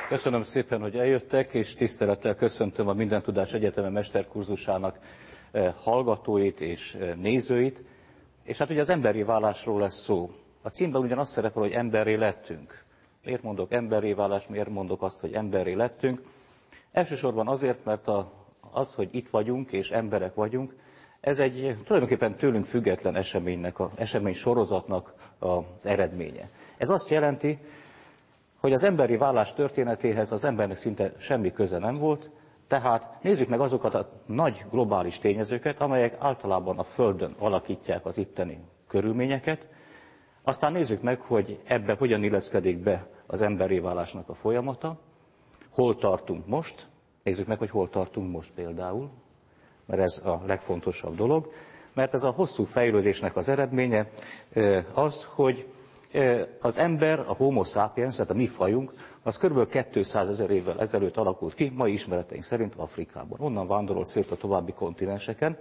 Köszönöm szépen, hogy eljöttek, és tisztelettel köszöntöm a Mindentudás Egyeteme mesterkurzusának hallgatóit és nézőit. És hát ugye az emberi válásról lesz szó. A címben ugyan azt szerepel, hogy emberré lettünk. Miért mondok emberré válás, miért mondok azt, hogy emberré lettünk? Elsősorban azért, mert az, hogy itt vagyunk és emberek vagyunk, ez egy tulajdonképpen tőlünk független esemény sorozatnak az eredménye. Ez azt jelenti, hogy az emberi válás történetéhez az embernek szinte semmi köze nem volt, tehát nézzük meg azokat a nagy globális tényezőket, amelyek általában a Földön alakítják az itteni körülményeket, aztán nézzük meg, hogy ebbe hogyan illeszkedik be az emberi válásnak a folyamata, hol tartunk most, nézzük meg, hogy hol tartunk most például, mert ez a legfontosabb dolog, mert ez a hosszú fejlődésnek az eredménye az, hogy az ember, a Homo sapiens, tehát a mi fajunk, az kb. 200 000 évvel ezelőtt alakult ki, mai ismereteink szerint Afrikában. Onnan vándorolt szét a további kontinenseken,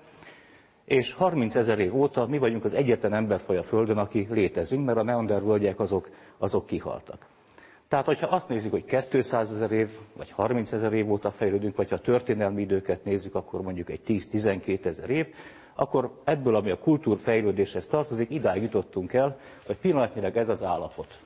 és 30 000 év óta mi vagyunk az egyetlen emberfaj a Földön, aki létezünk, mert a neandervölgyek azok kihaltak. Tehát, hogyha azt nézzük, hogy 200 000 év, vagy 30 000 év óta fejlődünk, vagy ha a történelmi időket nézzük, akkor mondjuk egy 10-12 000 év, akkor ebből, ami a kultúrfejlődéshez tartozik, idáig jutottunk el, hogy pillanatnyilag ez az állapot.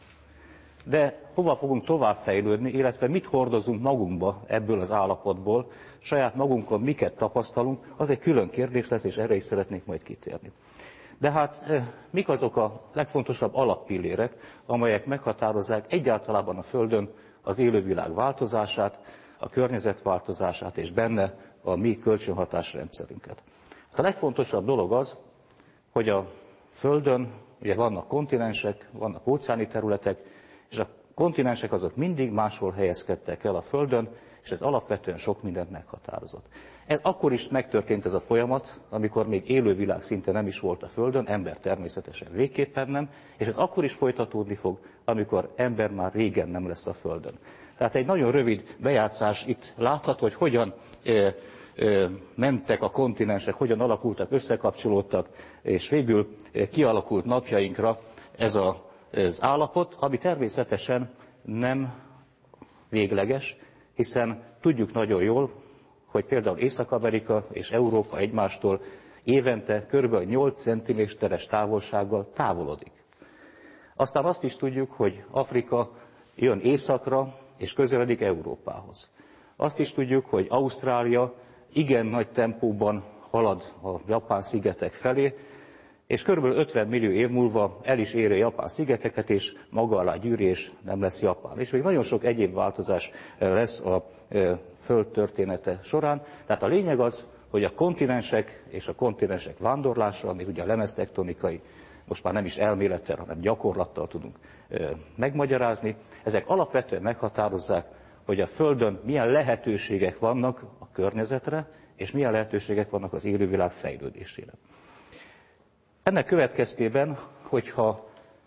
De hova fogunk tovább fejlődni, illetve mit hordozunk magunkba ebből az állapotból, saját magunkon miket tapasztalunk, az egy külön kérdés lesz, és erre is szeretnék majd kitérni. De hát mik azok a legfontosabb alappillérek, amelyek meghatározzák egyáltalában a Földön az élővilág változását, a környezet változását, és benne a mi kölcsönhatásrendszerünket. A legfontosabb dolog az, hogy a Földön ugye vannak kontinensek, vannak óceáni területek, és a kontinensek azok mindig máshol helyezkedtek el a Földön, és ez alapvetően sok mindent meghatározott. Ez akkor is megtörtént ez a folyamat, amikor még élővilág szinte nem is volt a Földön, ember természetesen végképpen nem, és ez akkor is folytatódni fog, amikor ember már régen nem lesz a Földön. Tehát egy nagyon rövid bejátszás itt látható, hogy hogyan mentek a kontinensek, hogyan alakultak, összekapcsolódtak, és végül kialakult napjainkra ez az állapot, ami természetesen nem végleges, hiszen tudjuk nagyon jól, hogy például Észak-Amerika és Európa egymástól évente kb. 8 cm-es távolsággal távolodik. Aztán azt is tudjuk, hogy Afrika jön északra és közeledik Európához. Azt is tudjuk, hogy Ausztrália igen nagy tempóban halad a Japán-szigetek felé, és kb. 50 millió év múlva el is éri a Japán-szigeteket, és maga alá gyűri, és nem lesz Japán. És még nagyon sok egyéb változás lesz a Föld története során. Tehát a lényeg az, hogy a kontinensek és a kontinensek vándorlása, amit ugye a lemeztektonikai, most már nem is elmélettel, hanem gyakorlattal tudunk megmagyarázni, ezek alapvetően meghatározzák, hogy a Földön milyen lehetőségek vannak a környezetre, és milyen lehetőségek vannak az élővilág fejlődésére. Ennek következtében, hogyha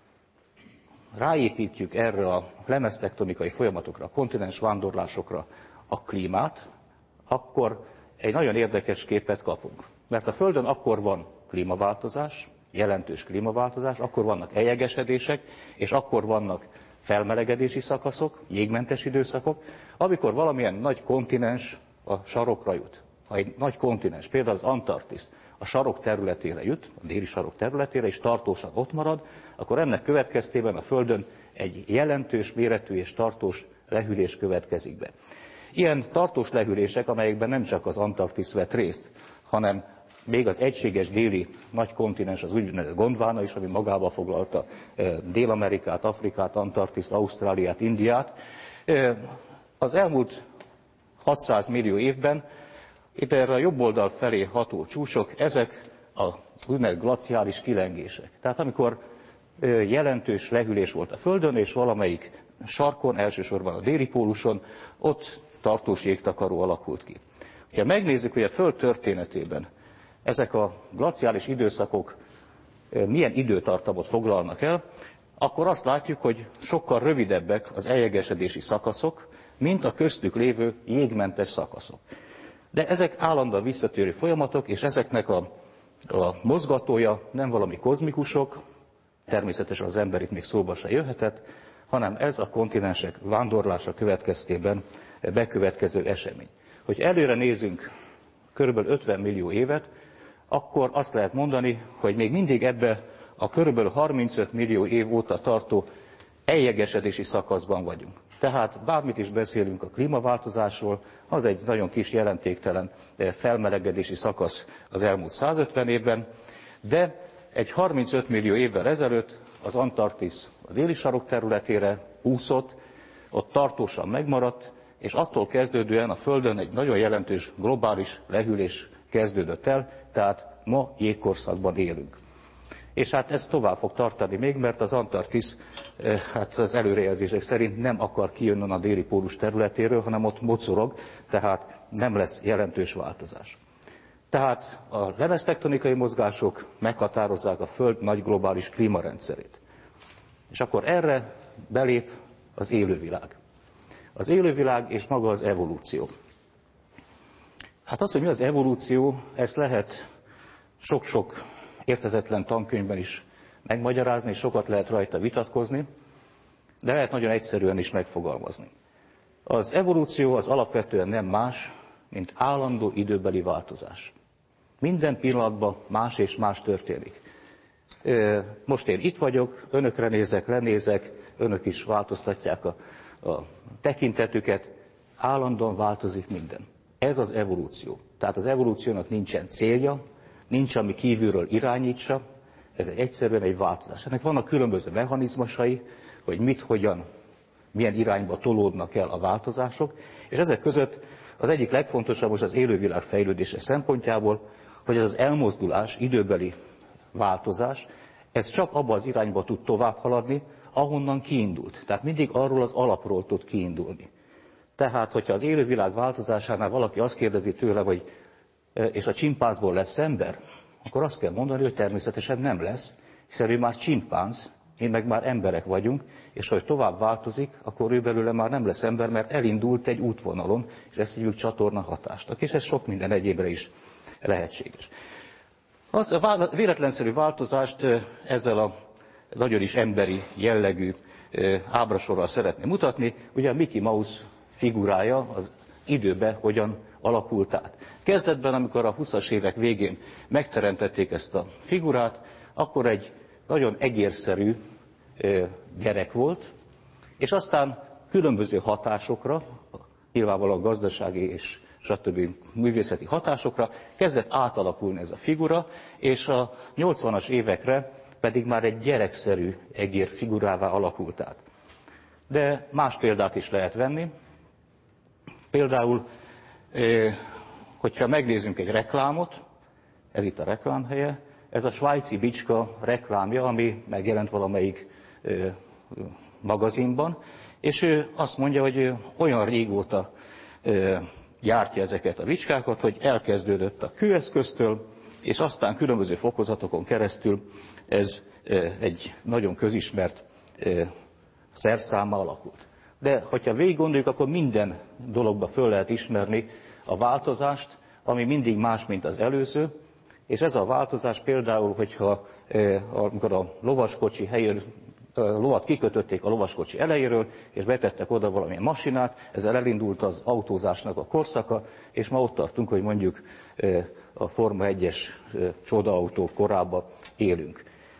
ráépítjük erre a lemeztektonikai folyamatokra, a kontinens vándorlásokra a klímát, akkor egy nagyon érdekes képet kapunk. Mert a Földön akkor van klímaváltozás, jelentős klímaváltozás, akkor vannak eljegesedések, és akkor vannak felmelegedési szakaszok, jégmentes időszakok, amikor valamilyen nagy kontinens a sarokra jut. Ha egy nagy kontinens, például az Antarktisz, a sarok területére jut, a déli sarok területére, és tartósan ott marad, akkor ennek következtében a Földön egy jelentős méretű és tartós lehűlés következik be. Ilyen tartós lehűlések, amelyekben nem csak az Antarktisz vett részt, hanem még az egységes déli nagy kontinens, az úgynevezett Gondvána is, ami magába foglalta Dél-Amerikát, Afrikát, Antarktiszt, Ausztráliát, Indiát. Az elmúlt 600 millió évben itt erre a jobb oldal felé ható csúcsok, ezek a úgynevezett glaciális kilengések. Tehát amikor jelentős lehűlés volt a Földön, és valamelyik sarkon, elsősorban a déli póluson, ott tartós jégtakaró alakult ki. Ha megnézzük, hogy a Föld történetében ezek a glaciális időszakok milyen időtartamot foglalnak el, akkor azt látjuk, hogy sokkal rövidebbek az eljegesedési szakaszok, mint a köztük lévő jégmentes szakaszok. De ezek állandóan visszatérő folyamatok, és ezeknek a mozgatója nem valami kozmikusok, természetesen az ember itt még szóba se jöhetett, hanem ez a kontinensek vándorlása következtében bekövetkező esemény. Hogy előre nézünk körülbelül 50 millió évet, akkor azt lehet mondani, hogy még mindig ebbe a körülbelül 35 millió év óta tartó eljegesedési szakaszban vagyunk. Tehát bármit is beszélünk a klímaváltozásról, az egy nagyon kis jelentéktelen felmelegedési szakasz az elmúlt 150 évben, de egy 35 millió évvel ezelőtt az Antarktisz a déli sarok területére úszott, ott tartósan megmaradt, és attól kezdődően a Földön egy nagyon jelentős globális lehűlés kezdődött el, tehát ma jégkorszakban élünk. És hát ez tovább fog tartani még, mert az Antarktisz hát az előrejelzések szerint nem akar kijönni a déli pólus területéről, hanem ott mocorog, tehát nem lesz jelentős változás. Tehát a lemeztektonikai mozgások meghatározzák a Föld nagy globális klímarendszerét. És akkor erre belép az élővilág. Az élővilág és maga az evolúció. Hát az, hogy mi az evolúció, ezt lehet sok-sok érthetetlen tankönyvben is megmagyarázni, és sokat lehet rajta vitatkozni, de lehet nagyon egyszerűen is megfogalmazni. Az evolúció az alapvetően nem más, mint állandó időbeli változás. Minden pillanatban más és más történik. Most én itt vagyok, önökre nézek, lenézek, önök is változtatják a tekintetüket, állandóan változik minden. Ez az evolúció. Tehát az evolúciónak nincsen célja, nincs, ami kívülről irányítsa, ez egyszerűen egy változás. Ennek vannak különböző mechanizmusai, hogy mit, hogyan, milyen irányba tolódnak el a változások, és ezek között az egyik legfontosabb most az élővilág fejlődése szempontjából, hogy ez az elmozdulás, időbeli változás, ez csak abba az irányba tud tovább haladni, ahonnan kiindult. Tehát mindig arról az alapról tud kiindulni. Tehát, hogyha az élővilág változásánál valaki azt kérdezi tőle, hogy és a csimpánzból lesz ember, akkor azt kell mondani, hogy természetesen nem lesz, hiszen ő már csimpánz, mi meg már emberek vagyunk, és ha tovább változik, akkor ő belőle már nem lesz ember, mert elindult egy útvonalon, és ezt hívjuk csatorna hatásnak, és ez sok minden egyébre is lehetséges. Azt a véletlenszerű változást ezzel a nagyon is emberi jellegű ábrasorral szeretném mutatni, ugye a Mickey Mouse figurája az időben hogyan alakult át. Kezdetben, amikor a 20-as évek végén megteremtették ezt a figurát, akkor egy nagyon egérszerű gyerek volt, és aztán különböző hatásokra, nyilvánvalóan gazdasági és stb. Művészeti hatásokra kezdett átalakulni ez a figura, és a 80-as évekre pedig már egy gyerekszerű egér figurává alakult át. De más példát is lehet venni. Például, hogyha megnézzünk egy reklámot, ez itt a reklámhelye, ez a svájci bicska reklámja, ami megjelent valamelyik magazinban, és ő azt mondja, hogy olyan régóta gyártja ezeket a bicskákat, hogy elkezdődött a kőeszköztől, és aztán különböző fokozatokon keresztül ez egy nagyon közismert szerszámmá alakult. De hogyha végig gondoljuk, akkor minden dologba föl lehet ismerni a változást, ami mindig más, mint az előző, és ez a változás például, hogyha amikor a lovaskocsi helyén lovat kikötötték a lovaskocsi elejéről, és betettek oda valamilyen masinát, ezzel elindult az autózásnak a korszaka, és ma ott tartunk, hogy mondjuk a Forma 1-es csodaautó korában élünk.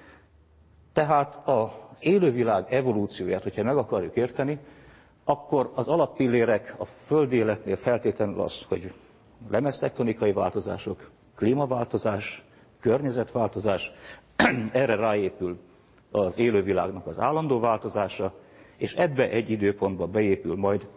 Tehát az élővilág evolúcióját, hogyha meg akarjuk érteni, akkor az alappillérek a földi életnél feltétlenül az, hogy lemeztektonikai változások, klímaváltozás, környezetváltozás, erre ráépül az élővilágnak az állandó változása, és ebbe egy időpontba beépül majd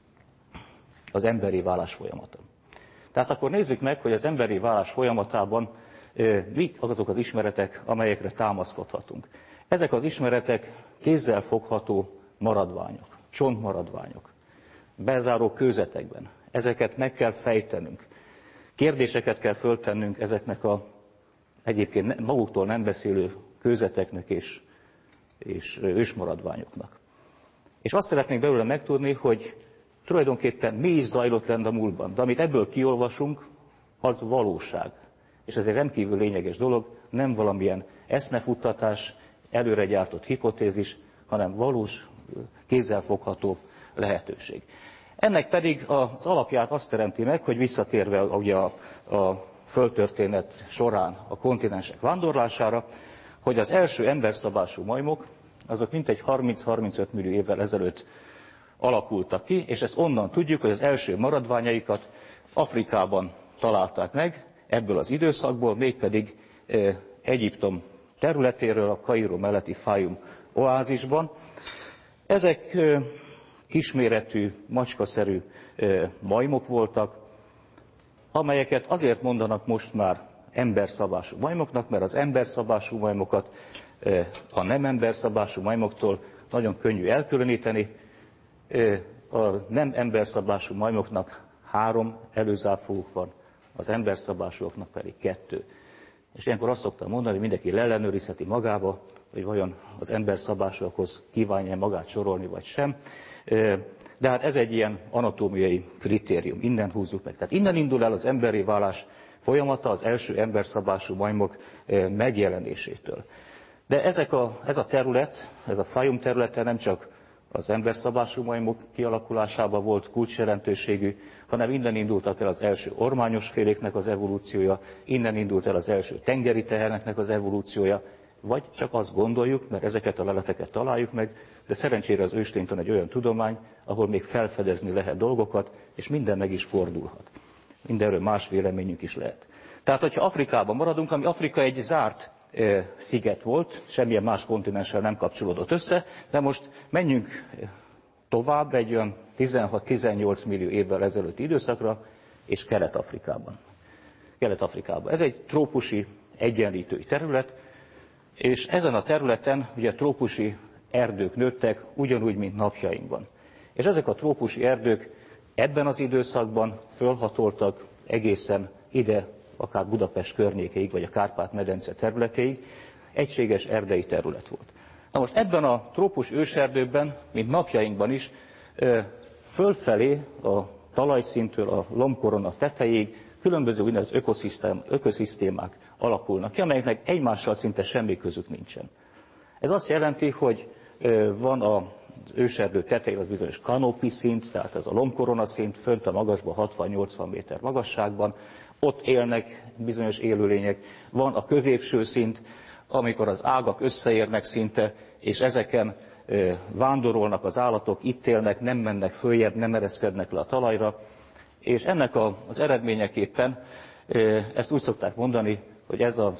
az emberi válás folyamata. Tehát akkor nézzük meg, hogy az emberi válás folyamatában mik azok az ismeretek, amelyekre támaszkodhatunk. Ezek az ismeretek kézzel fogható maradványok, csontmaradványok, bezáró kőzetekben. Ezeket meg kell fejtenünk. Kérdéseket kell föltennünk ezeknek a egyébként maguktól nem beszélő kőzeteknek és ősmaradványoknak. És azt szeretnénk belőle megtudni, hogy tulajdonképpen mi is zajlott lenne a múltban. De amit ebből kiolvasunk, az valóság. És ez egy rendkívül lényeges dolog, nem valamilyen eszmefuttatás, előre gyártott hipotézis, hanem valós, kézzelfogható lehetőség. Ennek pedig az alapját azt teremti meg, hogy visszatérve ugye a földtörténet során a kontinensek vándorlására, hogy az első emberszabású majmok, azok mintegy 30-35 millió évvel ezelőtt alakultak ki, és ezt onnan tudjuk, hogy az első maradványaikat Afrikában találták meg, ebből az időszakból, mégpedig Egyiptom területéről, a Kairó melletti Fájum oázisban. Ezek kisméretű, macskaszerű majmok voltak, amelyeket azért mondanak most már emberszabású majmoknak, mert az emberszabású majmokat a nem emberszabású majmoktól nagyon könnyű elkülöníteni. A nem emberszabású majmoknak 3 előzárfoguk van, az emberszabásúaknak pedig 2. És ilyenkor azt szoktam mondani, hogy mindenki leellenőrizheti magába, hogy vajon az emberszabásúakhoz kívánja magát sorolni, vagy sem. De hát ez egy ilyen anatómiai kritérium, innen húzzuk meg. Tehát innen indul el az emberi válás folyamata az első emberszabású majmok megjelenésétől. De ez a terület, ez a Fájum területe nem csak az emberszabású majmok kialakulásában volt kulcsjelentőségű, hanem innen indultak el az első ormányos féléknek az evolúciója, innen indult el az első tengeri teheneknek az evolúciója, vagy csak azt gondoljuk, mert ezeket a leleteket találjuk meg, de szerencsére az ősléntan egy olyan tudomány, ahol még felfedezni lehet dolgokat, és minden meg is fordulhat. Mindenről más véleményünk is lehet. Tehát, hogyha Afrikában maradunk, ami Afrika egy zárt sziget volt, semmilyen más kontinenssel nem kapcsolódott össze, de most menjünk tovább egy olyan 16-18 millió évvel ezelőtti időszakra, és Kelet-Afrikában. Ez egy trópusi egyenlítői terület, és ezen a területen ugye trópusi erdők nőttek, ugyanúgy, mint napjainkban. És ezek a trópusi erdők ebben az időszakban fölhatoltak egészen ide, akár Budapest környékéig, vagy a Kárpát-medence területéig, egységes erdei terület volt. Na most ebben a trópus őserdőben, mint napjainkban is, fölfelé a talajszintől a lombkorona tetejéig különböző úgynevezett ökoszisztémák alakulnak ki, amelyeknek egymással szinte semmi közük nincsen. Ez azt jelenti, hogy van az őserdő tetején az bizonyos kanópi szint, tehát ez a lombkorona szint, fönt a magasban 60-80 méter magasságban, ott élnek bizonyos élőlények, van a középső szint, amikor az ágak összeérnek szinte, és ezeken vándorolnak az állatok, itt élnek, nem mennek följebb, nem ereszkednek le a talajra, és ennek az eredményeképpen ezt úgy szokták mondani, hogy ez az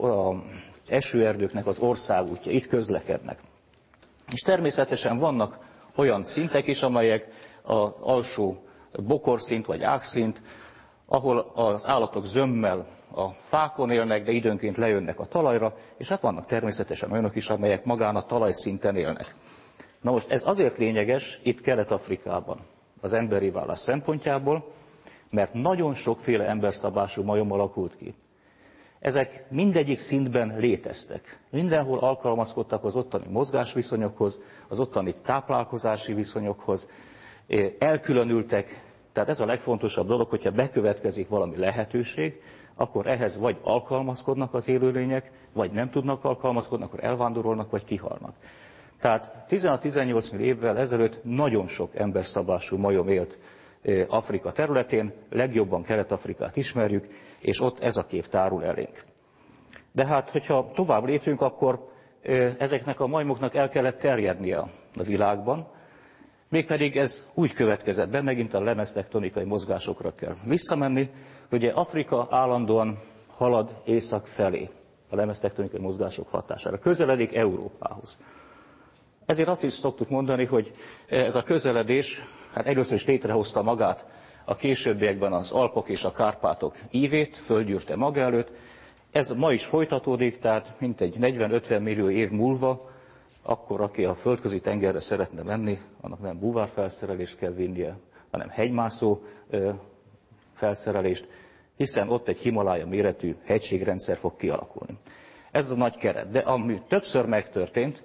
esőerdőknek az országútja, itt közlekednek. És természetesen vannak olyan szintek is, amelyek az alsó bokorszint vagy ágszint, ahol az állatok zömmel a fákon élnek, de időnként lejönnek a talajra, és hát vannak természetesen olyanok is, amelyek magán a talajszinten élnek. Na most ez azért lényeges itt Kelet-Afrikában az emberi válás szempontjából, mert nagyon sokféle emberszabású majom alakult ki. Ezek mindegyik szintben léteztek. Mindenhol alkalmazkodtak az ottani mozgásviszonyokhoz, az ottani táplálkozási viszonyokhoz, elkülönültek. Tehát ez a legfontosabb dolog, hogyha bekövetkezik valami lehetőség, akkor ehhez vagy alkalmazkodnak az élőlények, vagy nem tudnak alkalmazkodni, akkor elvándorolnak, vagy kihalnak. Tehát 16-18 millió évvel ezelőtt nagyon sok emberszabású majom élt Afrika területén, legjobban Kelet-Afrikát ismerjük, és ott ez a kép tárul elénk. De hát, hogyha tovább lépünk, akkor ezeknek a majmoknak el kellett terjednie a világban, mégpedig ez úgy következett be, megint a lemeztektonikai mozgásokra kell visszamenni, hogy Afrika állandóan halad észak felé a lemeztektonikai mozgások hatására, közeledik Európához. Ezért azt is szoktuk mondani, hogy ez a közeledés, hát először is létrehozta magát a későbbiekben az Alpok és a Kárpátok ívét, földgyűrte maga előtt. Ez ma is folytatódik, tehát mintegy 40-50 millió év múlva, akkor aki a földközi tengerre szeretne menni, annak nem búvárfelszerelést kell vinnie, hanem hegymászó felszerelést, hiszen ott egy Himalája méretű hegységrendszer fog kialakulni. Ez a nagy keret. De ami többször megtörtént,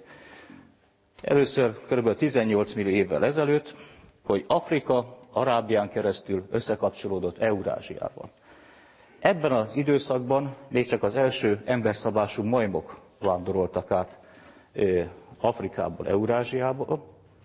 először kb. 18 millió évvel ezelőtt, hogy Afrika Arábián keresztül összekapcsolódott Eurázsiával. Ebben az időszakban még csak az első emberszabású majmok vándoroltak át Afrikából Eurázsiába,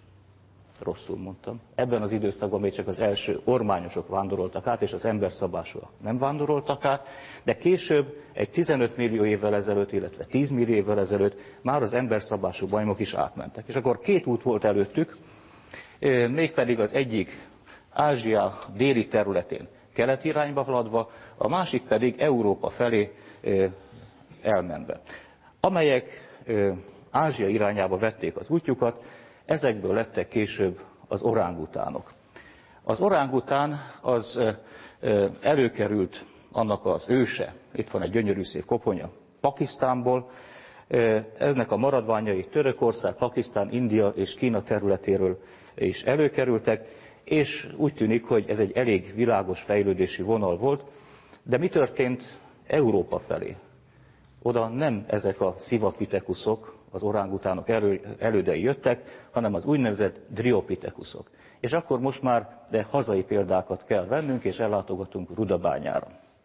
rosszul mondtam, ebben az időszakban még csak az első ormányosok vándoroltak át, és az emberszabásúak nem vándoroltak át, de később, egy 15 millió évvel ezelőtt, illetve 10 millió évvel ezelőtt már az emberszabású majmok is átmentek. És akkor két út volt előttük, mégpedig az egyik Ázsia déli területén keleti irányba haladva, a másik pedig Európa felé elmenve. Amelyek Ázsia irányába vették az útjukat, ezekből lettek később az orángutánok. Az orángután az előkerült, annak az őse, itt van egy gyönyörű szép koponya, Pakisztánból, ennek a maradványai Törökország, Pakisztán, India és Kína területéről is előkerültek, és úgy tűnik, hogy ez egy elég világos fejlődési vonal volt, de mi történt Európa felé? Oda nem ezek a szivapitekuszok, az orángutánok elődei jöttek, hanem az úgynevezett driopitekuszok. És akkor most már hazai példákat kell vennünk, és ellátogatunk Rudabányára.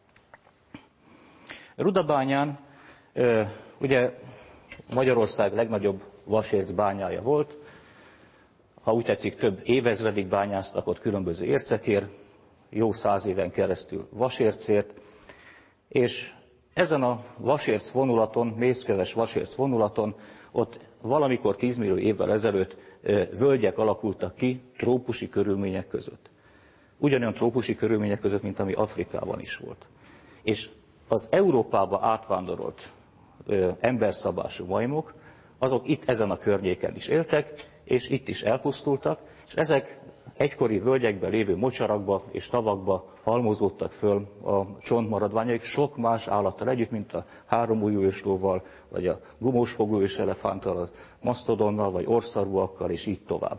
Rudabányán ugye Magyarország legnagyobb vasérc bányája volt, ha úgy tetszik, több évezredig bányáztak ott különböző ércekért, jó 100 éven keresztül vasércért, és ezen a vasérc vonulaton, mészköves vasérc vonulaton, ott valamikor 10 millió évvel ezelőtt völgyek alakultak ki trópusi körülmények között. Ugyanolyan trópusi körülmények között, mint ami Afrikában is volt. És az Európába átvándorolt emberszabású majmok, azok itt ezen a környéken is éltek, és itt is elpusztultak, és ezek egykori völgyekben lévő mocsarakba és tavakba halmozódtak föl a csontmaradványaik sok más állattal együtt, mint a háromujjú őslóval, vagy a gumósfogú őselefánttal, a masztodonnal, vagy orszarvúakkal, és így tovább.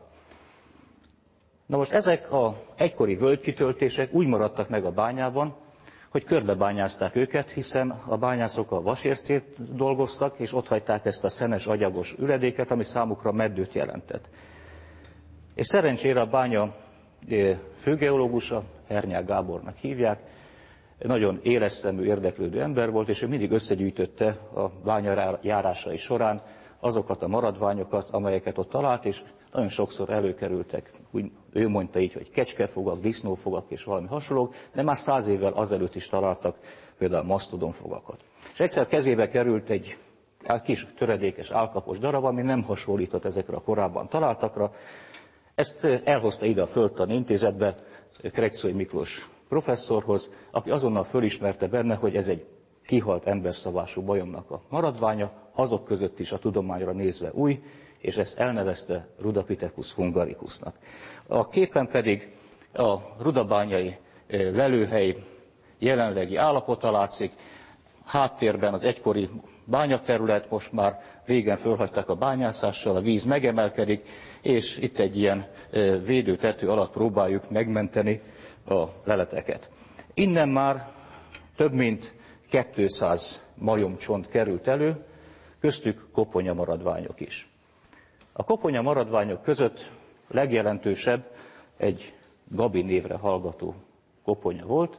Na most ezek az egykori völgykitöltések úgy maradtak meg a bányában, hogy körbebányázták őket, hiszen a bányászok a vasércét dolgoztak, és ott hagyták ezt a szenes, agyagos üledéket, ami számukra meddőt jelentett. És szerencsére a bánya főgeológusa, Hernyák Gábornak hívják, nagyon éles szemű, érdeklődő ember volt, és ő mindig összegyűjtötte a bánya járásai során azokat a maradványokat, amelyeket ott talált, és nagyon sokszor előkerültek, úgy ő mondta így, hogy kecskefogak, disznófogak és valami hasonlók, de már 100 évvel azelőtt is találtak például masztodonfogakat. És egyszer kezébe került egy kis töredékes állkapos darab, ami nem hasonlított ezekre a korábban találtakra. Ezt elhozta ide a Földtani Intézetbe Kretszói Miklós professzorhoz, aki azonnal fölismerte benne, hogy ez egy kihalt emberszabású majomnak a maradványa, azok között is a tudományra nézve új, és ezt elnevezte Rudapithecus hungaricusnak. A képen pedig a rudabányai lelőhely jelenlegi állapota látszik, háttérben az egykori bányaterület, most már régen fölhagyták a bányászással, a víz megemelkedik, és itt egy ilyen védőtető alatt próbáljuk megmenteni a leleteket. Innen már több mint 200 majomcsont került elő, köztük koponyamaradványok is. A koponyamaradványok között legjelentősebb egy Gabi névre hallgató koponya volt,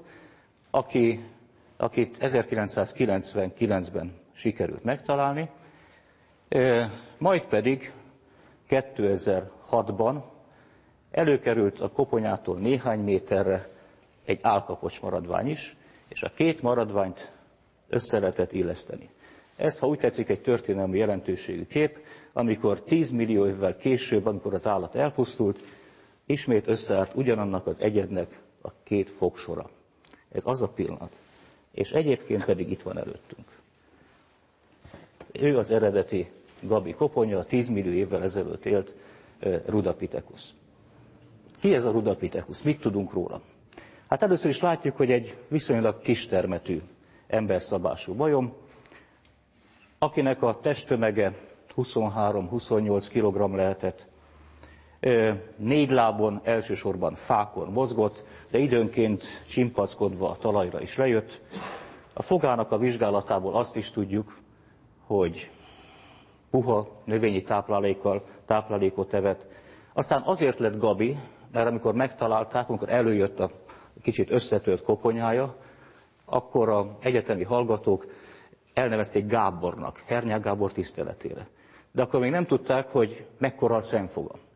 akit 1999-ben sikerült megtalálni, majd pedig 2006-ban előkerült a koponyától néhány méterre egy állkapocs maradvány is, és a két maradványt össze lehetett illeszteni. Ez, ha úgy tetszik, egy történelmi jelentőségű kép, amikor 10 millió évvel később, amikor az állat elpusztult, ismét összeállt ugyanannak az egyednek a két fogsora. Ez az a pillanat. És egyébként pedig itt van előttünk. Ő az eredeti Gabi koponya, 10 millió évvel ezelőtt élt Rudapithecus. Ki ez a Rudapithecus? Mit tudunk róla? Hát először is látjuk, hogy egy viszonylag kistermetű emberszabású majom, akinek a testtömege 23-28 kg lehetett, 4 lábon, elsősorban fákon mozgott, de időnként csimpaszkodva a talajra is lejött. A fogának a vizsgálatából azt is tudjuk, hogy puha növényi táplálékot evett. Aztán azért lett Gabi, mert amikor megtalálták, amikor előjött a kicsit összetört koponyája, akkor az egyetemi hallgatók elnevezték Gábornak, Hernyák Gábor tiszteletére. De akkor még nem tudták, hogy mekkora a szemfoga.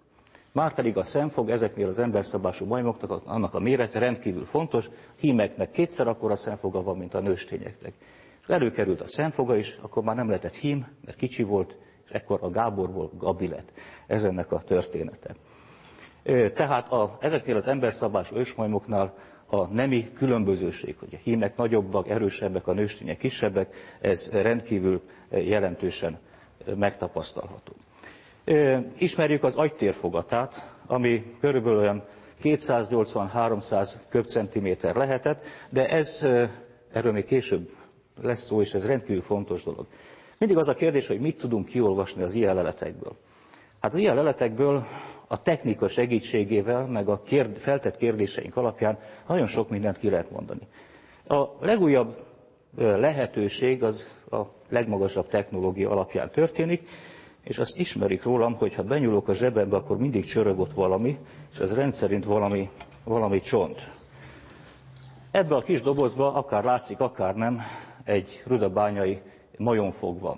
Márpedig a szemfog ezeknél az emberszabású majmoknak annak a mérete rendkívül fontos, hímeknek kétszer akkora szemfoga van, mint a nőstényeknek. És előkerült a szemfoga is, akkor már nem lehetett hím, mert kicsi volt, és ekkor a Gáborból Gabi lett. Ez ennek a története. Tehát ezeknél az emberszabású ősmajmoknál a nemi különbözőség, hogy a hímek nagyobbak, erősebbek, a nőstények kisebbek, ez rendkívül jelentősen megtapasztalható. Ismerjük az agytérfogatát, ami körülbelül olyan 280-300 köbcentiméter lehetett, de erről még később lesz szó, és ez rendkívül fontos dolog. Mindig az a kérdés, hogy mit tudunk kiolvasni az ilyen leletekből. Hát az ilyen leletekből a technika segítségével, meg a feltett kérdéseink alapján nagyon sok mindent ki lehet mondani. A legújabb lehetőség az a legmagasabb technológia alapján történik, és azt ismerik rólam, hogy ha benyúlok a zsebembe, akkor mindig csörög ott valami, és ez rendszerint valami csont. Ebbe a kis dobozba, akár látszik, akár nem, egy rudabányai majomfog van.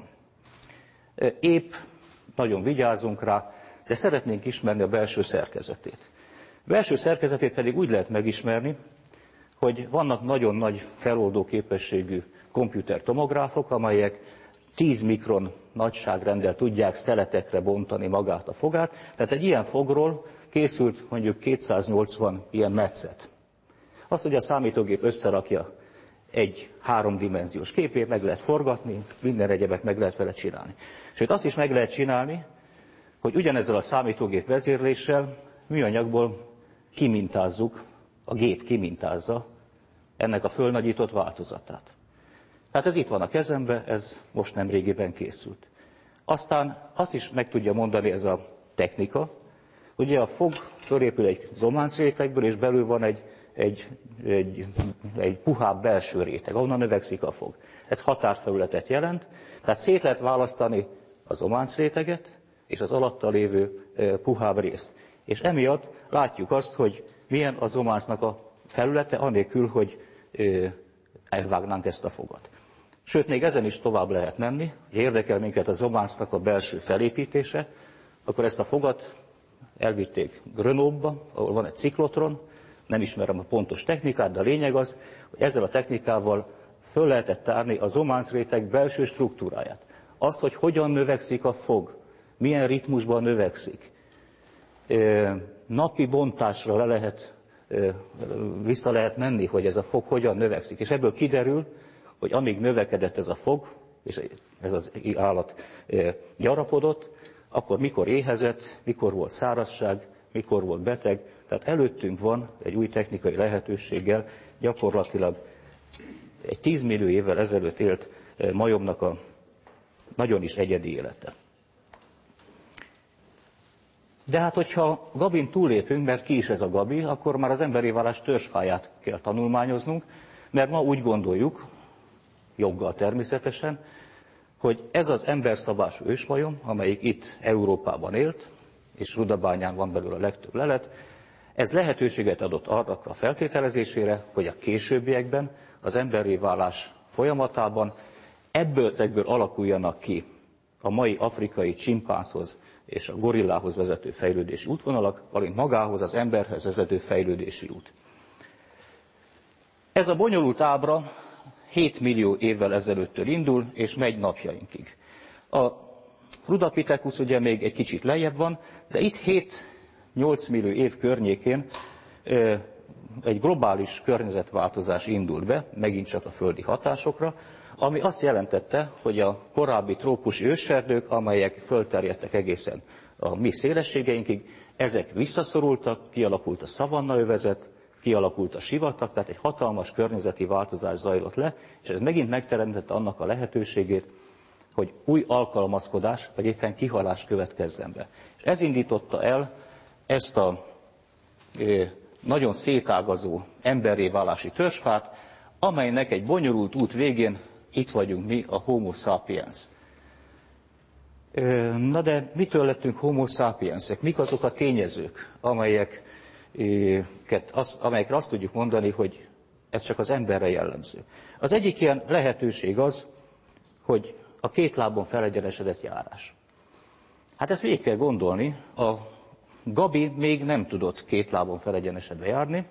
Épp, nagyon vigyázunk rá, de szeretnénk ismerni a belső szerkezetét. A belső szerkezetét pedig úgy lehet megismerni, hogy vannak nagyon nagy feloldó képességű komputertomográfok, amelyek 10 mikron nagyságrenddel tudják szeletekre bontani magát a fogát. Tehát egy ilyen fogról készült mondjuk 280 ilyen metszet. Azt, hogy a számítógép összerakja egy háromdimenziós képét, meg lehet forgatni, minden egyebet meg lehet vele csinálni. Sőt, azt is meg lehet csinálni, hogy ugyanezzel a számítógép vezérléssel műanyagból kimintázzuk, a gép kimintázza ennek a fölnagyított változatát. Tehát ez itt van a kezemben, ez most nem régiben készült. Aztán azt is meg tudja mondani ez a technika, ugye a fog fölépül egy zománcrétegből, és belül van egy puhább belső réteg, ahonnan növekszik a fog. Ez határfelületet jelent, tehát szét lehet választani a zománcréteget és az alatta lévő puhább részt. És emiatt látjuk azt, hogy milyen a zománcnak a felülete, anélkül, hogy elvágnánk ezt a fogat. Sőt, még ezen is tovább lehet menni, hogy érdekel minket a zománcnak a belső felépítése, akkor ezt a fogat elvitték Grenoble-ba, ahol van egy ciklotron, nem ismerem a pontos technikát, de a lényeg az, hogy ezzel a technikával föl lehetett tárni a zománcréteg belső struktúráját. Az, hogy hogyan növekszik a fog, milyen ritmusban növekszik. Napi bontásra vissza lehet menni, hogy ez a fog hogyan növekszik. És ebből kiderül, hogy amíg növekedett ez a fog, és ez az állat gyarapodott, akkor mikor éhezett, mikor volt szárazság, mikor volt beteg. Tehát előttünk van egy új technikai lehetőséggel, gyakorlatilag egy 10 millió évvel ezelőtt élt majomnak a nagyon is egyedi élete. De hát, hogyha Gabin túllépünk, mert ki is ez a Gabi, akkor már az emberi válás törzsfáját kell tanulmányoznunk, mert ma úgy gondoljuk, joggal természetesen, hogy ez az emberszabású ősmajom, amelyik itt Európában élt, és Rudabányán van belőle a legtöbb lelet, ez lehetőséget adott arra a feltételezésére, hogy a későbbiekben, az emberi válás folyamatában ezekből alakuljanak ki a mai afrikai csimpánzhoz és a gorillához vezető fejlődési útvonalak, valamint magához, az emberhez vezető fejlődési út. Ez a bonyolult ábra 7 millió évvel ezelőttől indul, és megy napjainkig. A Rudapithecus ugye még egy kicsit lejjebb van, de itt 7-8 millió év környékén egy globális környezetváltozás indult be, megint csak a földi hatásokra, ami azt jelentette, hogy a korábbi trópusi őserdők, amelyek fölterjedtek egészen a mi szélességeinkig, ezek visszaszorultak, kialakult a szavannaövezet, kialakult a sivatag, tehát egy hatalmas környezeti változás zajlott le, és ez megint megteremtette annak a lehetőségét, hogy új alkalmazkodás, vagy éppen kihalás következzen be. És ez indította el ezt a nagyon szétágazó emberré válási törzsfát, amelynek egy bonyolult út végén itt vagyunk mi, a Homo sapiens. Na de mitől lettünk Homo sapiensek? Mik azok a tényezők, amelyekre azt tudjuk mondani, hogy ez csak az emberre jellemző? Az egyik ilyen lehetőség az, hogy a két lábon felegyenesedett járás. Hát ezt végig kell gondolni, a Gabi még nem tudott két lábon felegyenesedve járni,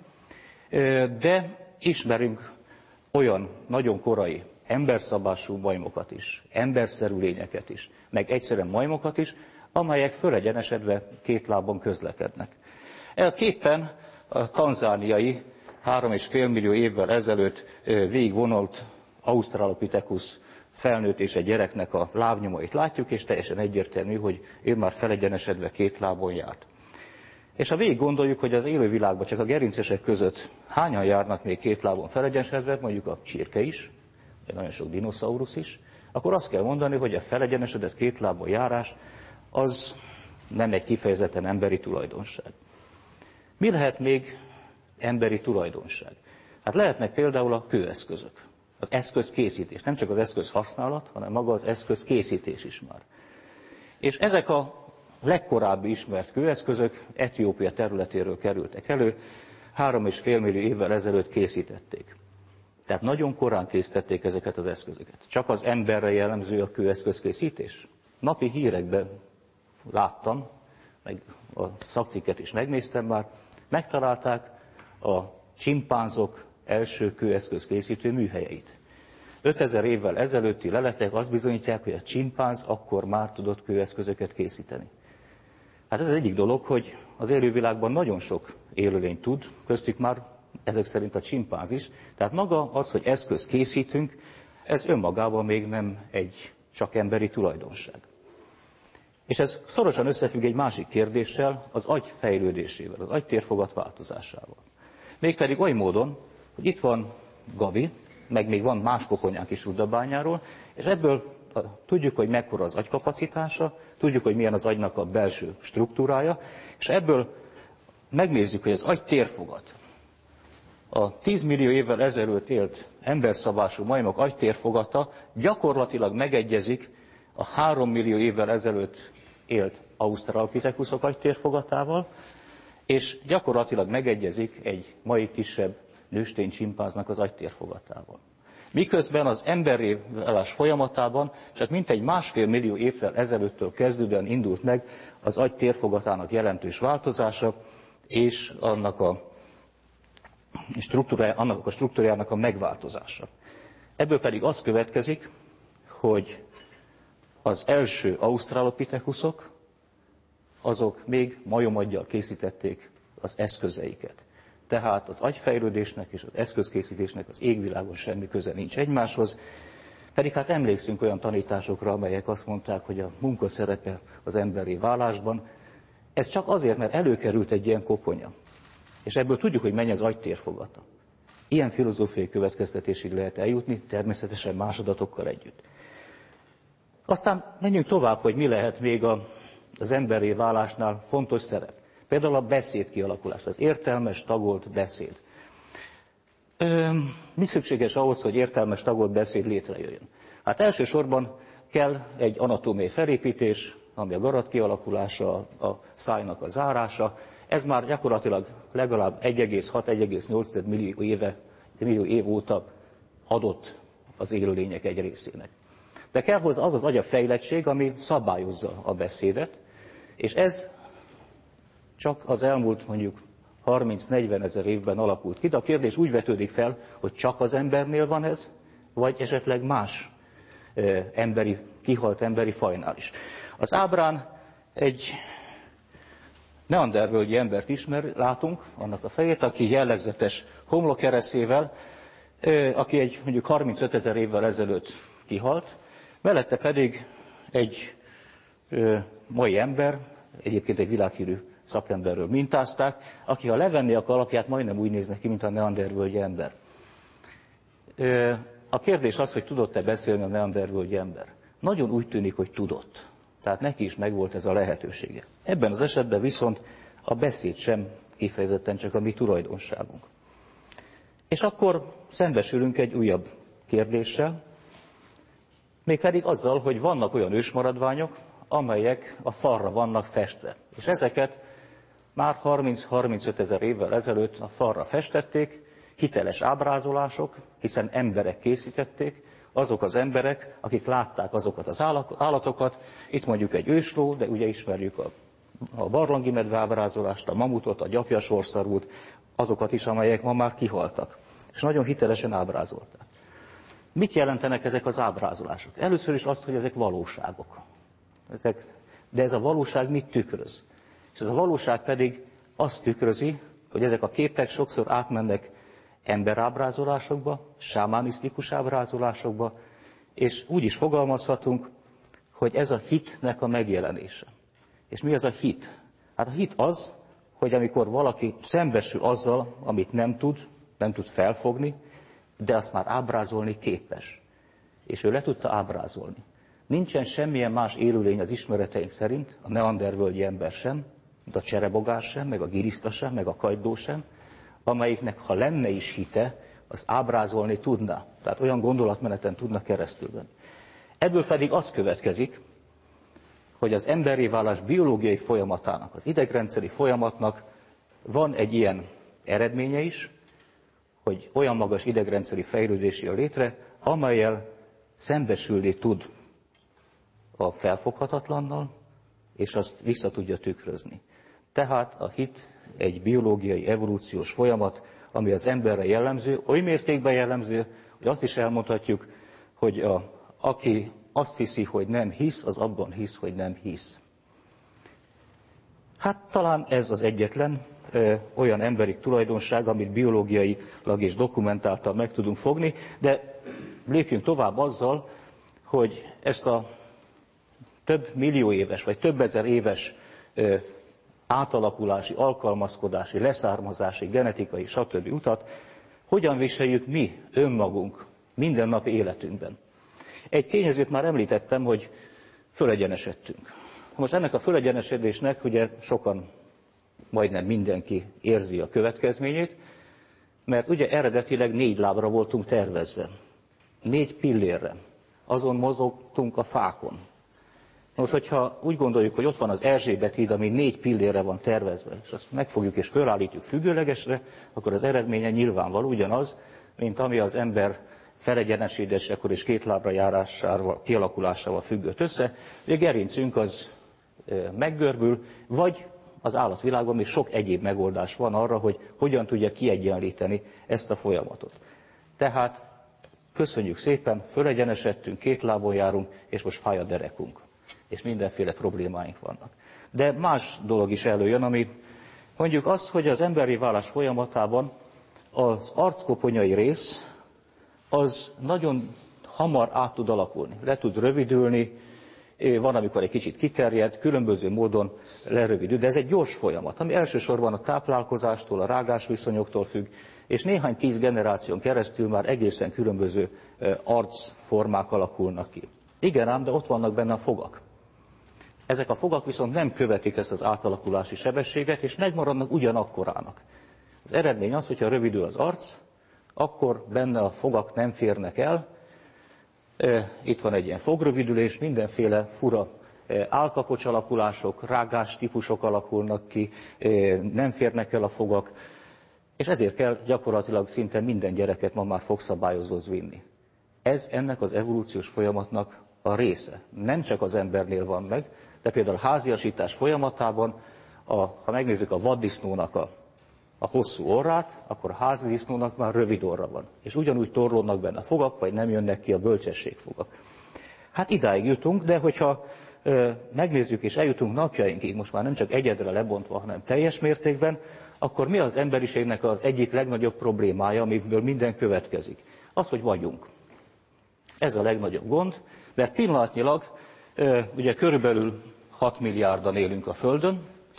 de ismerünk olyan nagyon korai emberszabású majmokat is, emberszerű lényeket is, meg egyszerűen majmokat is, amelyek fölegyenesedve két lábon közlekednek. Képpen a tanzániai 3,5 millió évvel ezelőtt végigvonolt Australopithecus felnőtt és egy gyereknek a lábnyomait látjuk, és teljesen egyértelmű, hogy ő már felegyenesedve két lábon járt. És ha végig gondoljuk, hogy az élővilágban csak a gerincesek között hányan járnak még két lábon felegyenesedve, mondjuk a csirke is, vagy nagyon sok dinoszaurusz is, akkor azt kell mondani, hogy a felegyenesedett két lábon járás az nem egy kifejezetten emberi tulajdonság. Mi lehet még emberi tulajdonság? Hát lehetnek például a kőeszközök, az eszközkészítés, nem csak az eszköz használat, hanem maga az eszközkészítés is már. És ezek a legkorábbi ismert kőeszközök Etiópia területéről kerültek elő, 3,5 millió évvel ezelőtt készítették. Tehát nagyon korán készítették ezeket az eszközöket. Csak az emberre jellemző a kőeszközkészítés? Napi hírekben láttam, meg a szakcikket is megnéztem már, megtalálták a csimpánzok első kőeszközkészítő műhelyeit. 5000 évvel ezelőtti leletek azt bizonyítják, hogy a csimpánz akkor már tudott kőeszközöket készíteni. Hát ez az egyik dolog, hogy az élővilágban nagyon sok élőlény tud, köztük már ezek szerint a csimpánz is. Tehát maga az, hogy eszközt készítünk, ez önmagában még nem egy csak emberi tulajdonság. És ez szorosan összefügg egy másik kérdéssel, az agy fejlődésével, az agytérfogat változásával. Mégpedig oly módon, hogy itt van Gabi, meg még van más koponyánk is Rudabányáról, és ebből tudjuk, hogy mekkora az agykapacitása, tudjuk, hogy milyen az agynak a belső struktúrája, és ebből megnézzük, hogy az agytérfogat, a 10 millió évvel ezelőtt élt emberszabású majmok agytérfogata gyakorlatilag megegyezik a 3 millió évvel ezelőtt élt ausztralopithecusok agytérfogatával, és gyakorlatilag megegyezik egy mai kisebb nőstény csimpánznak az agytérfogatával. Miközben az emberré válás folyamatában csak mintegy 1,5 millió évvel ezelőttől kezdődően indult meg az agy térfogatának jelentős változása, és annak a struktúrájának a megváltozása. Ebből pedig az következik, hogy az első ausztralopithecusok, azok még majomaggyal készítették az eszközeiket. Tehát az agyfejlődésnek és az eszközkészítésnek az égvilágon semmi köze nincs egymáshoz, pedig hát emlékszünk olyan tanításokra, amelyek azt mondták, hogy a munka szerepe az emberi válásban. Ez csak azért, mert előkerült egy ilyen koponya. És ebből tudjuk, hogy mennyi az agytérfogata. Ilyen filozófiai következtetésig lehet eljutni, természetesen más adatokkal együtt. Aztán menjünk tovább, hogy mi lehet még az emberi válásnál fontos szerep. Például a beszéd kialakulás, az értelmes, tagolt beszéd. Mi szükséges ahhoz, hogy értelmes, tagolt beszéd létrejöjjön? Hát elsősorban kell egy anatómiai felépítés, ami a garat kialakulása, a szájnak a zárása. Ez már gyakorlatilag legalább 1,6-1,8 millió év óta adott az élőlények egy részének. De kell hozzá az az agyafejlettség, ami szabályozza a beszédet, és ez csak az elmúlt mondjuk 30-40 ezer évben alakult ki, de a kérdés úgy vetődik fel, hogy csak az embernél van ez, vagy esetleg más kihalt emberi fajnál is. Az ábrán egy neandervölgyi embert látunk, annak a fejét, aki jellegzetes homlokereszével, aki egy mondjuk 35 ezer évvel ezelőtt kihalt, mellette pedig egy mai ember, egyébként egy világhírű szakemberről mintázták, aki ha levenné a kalapját, majdnem úgy néz neki, mint a neandervölgyi ember. A kérdés az, hogy tudott-e beszélni a neandervölgyi ember. Nagyon úgy tűnik, hogy tudott. Tehát neki is megvolt ez a lehetősége. Ebben az esetben viszont a beszéd sem kifejezetten csak a mi tulajdonságunk. És akkor szembesülünk egy újabb kérdéssel, mégpedig azzal, hogy vannak olyan ősmaradványok, amelyek a falra vannak festve. És ezeket már 30-35 ezer évvel ezelőtt a falra festették, hiteles ábrázolások, hiszen emberek készítették, azok az emberek, akik látták azokat az állatokat, itt mondjuk egy ősló, de ugye ismerjük a a barlangi medve ábrázolást, a mamutot, a gyapjasorszarút, azokat is, amelyek ma már kihaltak. És nagyon hitelesen ábrázolták. Mit jelentenek ezek az ábrázolások? Először is azt, hogy ezek valóságok. De ez a valóság mit tükröz? És ez a valóság pedig azt tükrözi, hogy ezek a képek sokszor átmennek emberábrázolásokba, sámánisztikus ábrázolásokba, és úgy is fogalmazhatunk, hogy ez a hitnek a megjelenése. És mi az a hit? Hát a hit az, hogy amikor valaki szembesül azzal, amit nem tud felfogni, de azt már ábrázolni képes. És ő le tudta ábrázolni. Nincsen semmilyen más élőlény az ismereteink szerint, a neandervölgyi ember sem, a cserebogár sem, meg a giriszta sem, meg a kagyló sem, amelyiknek, ha lenne is hite, az ábrázolni tudná. Tehát olyan gondolatmeneten tudna keresztül venni. Ebből pedig az következik, hogy az emberré válás biológiai folyamatának, az idegrendszeri folyamatnak van egy ilyen eredménye is, hogy olyan magas idegrendszeri fejlődés jön létre, amellyel szembesülni tud a felfoghatatlannal, és azt vissza tudja tükrözni. Tehát a hit egy biológiai, evolúciós folyamat, ami az emberre jellemző, oly mértékben jellemző, hogy azt is elmondhatjuk, hogy aki azt hiszi, hogy nem hisz, az abban hisz, hogy nem hisz. Hát talán ez az egyetlen olyan emberi tulajdonság, amit biológiailag és dokumentáltan meg tudunk fogni, de lépjünk tovább azzal, hogy ezt a több millió éves, vagy több ezer éves átalakulási, alkalmazkodási, leszármazási, genetikai, stb. Utat hogyan viseljük mi önmagunk mindennapi életünkben. Egy tényezőt már említettem, hogy fölegyenesedtünk. Most ennek a fölegyenesedésnek ugye sokan, majdnem mindenki érzi a következményét, mert ugye eredetileg 4 lábra voltunk tervezve, 4 pillérre, azon mozogtunk a fákon. Most, hogyha úgy gondoljuk, hogy ott van az Erzsébet híd, ami 4 pillérre van tervezve, és azt megfogjuk és fölállítjuk függőlegesre, akkor az eredménye nyilvánvaló ugyanaz, mint ami az ember felegyenesedésekor és 2 lábra járásával, kialakulásával függött össze. A gerincünk az meggörbül, vagy az állatvilágban még sok egyéb megoldás van arra, hogy hogyan tudja kiegyenlíteni ezt a folyamatot. Tehát köszönjük szépen, fölegyenesedtünk, 2 lábon járunk, és most fáj a derekunk. És mindenféle problémáink vannak. De más dolog is előjön, ami mondjuk az, hogy az emberi válás folyamatában az arckoponyai rész az nagyon hamar át tud alakulni, le tud rövidülni, van, amikor egy kicsit kiterjed, különböző módon lerövidül, de ez egy gyors folyamat, ami elsősorban a táplálkozástól, a rágásviszonyoktól függ, és néhány 10 generáción keresztül már egészen különböző arcformák alakulnak ki. Igen ám, de ott vannak benne a fogak. Ezek a fogak viszont nem követik ezt az átalakulási sebességet, és megmaradnak ugyanakkorának. Az eredmény az, hogyha rövidül az arc, akkor benne a fogak nem férnek el. Itt van egy ilyen fogrövidülés, mindenféle fura állkapocs alakulások, rágás típusok alakulnak ki, nem férnek el a fogak, és ezért kell gyakorlatilag szinte minden gyereket ma már fogszabályozóhoz vinni. Ez ennek az evolúciós folyamatnak a része. Nem csak az embernél van meg, de például a háziasítás folyamatában, ha megnézzük a vaddisznónak a hosszú orrát, akkor a házdisznónak már rövid orra van. És ugyanúgy torlódnak benne a fogak, vagy nem jönnek ki a bölcsességfogak. Hát idáig jutunk, de hogyha megnézzük és eljutunk napjainkig, most már nem csak egyedre lebontva, hanem teljes mértékben, akkor mi az emberiségnek az egyik legnagyobb problémája, amiből minden következik? Az, hogy vagyunk. Ez a legnagyobb gond, mert pillanatnyilag ugye körülbelül 6 milliárdan élünk a Földön.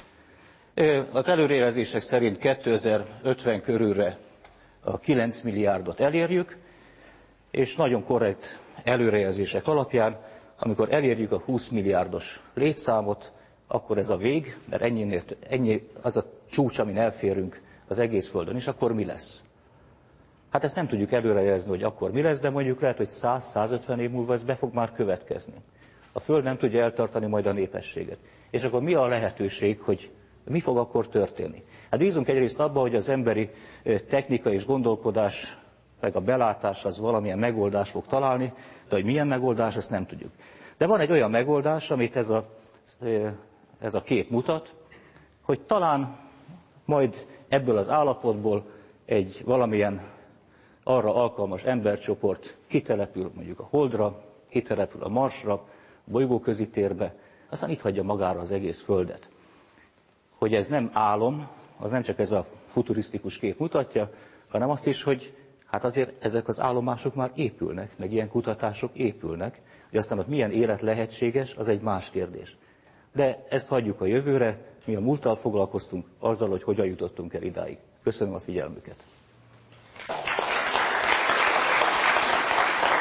Az előrejelzések szerint 2050 körülre a 9 milliárdot elérjük, és nagyon korrekt előrejelzések alapján, amikor elérjük a 20 milliárdos létszámot, akkor ez a vég, mert ennyi az a csúcs, amin elférünk az egész Földön, és akkor mi lesz? Hát ezt nem tudjuk előrejelezni, hogy akkor mi lesz, de mondjuk lehet, hogy 100-150 év múlva ez be fog már következni. A Föld nem tudja eltartani majd a népességet. És akkor mi a lehetőség, hogy mi fog akkor történni? Hát bízunk egyrészt abban, hogy az emberi technika és gondolkodás, meg a belátás az valamilyen megoldást fog találni, de hogy milyen megoldás, ezt nem tudjuk. De van egy olyan megoldás, amit ez a ez a kép mutat, hogy talán majd ebből az állapotból egy valamilyen arra alkalmas embercsoport kitelepül mondjuk a Holdra, kitelepül a Marsra, a bolygóközi térbe, aztán itt hagyja magára az egész Földet. Hogy ez nem álom, az nem csak ez a futurisztikus kép mutatja, hanem azt is, hogy hát azért ezek az állomások már épülnek, meg ilyen kutatások épülnek, hogy aztán ott milyen élet lehetséges, az egy más kérdés. De ezt hagyjuk a jövőre, mi a múlttal foglalkoztunk, azzal, hogy hogyan jutottunk el idáig. Köszönöm a figyelmüket.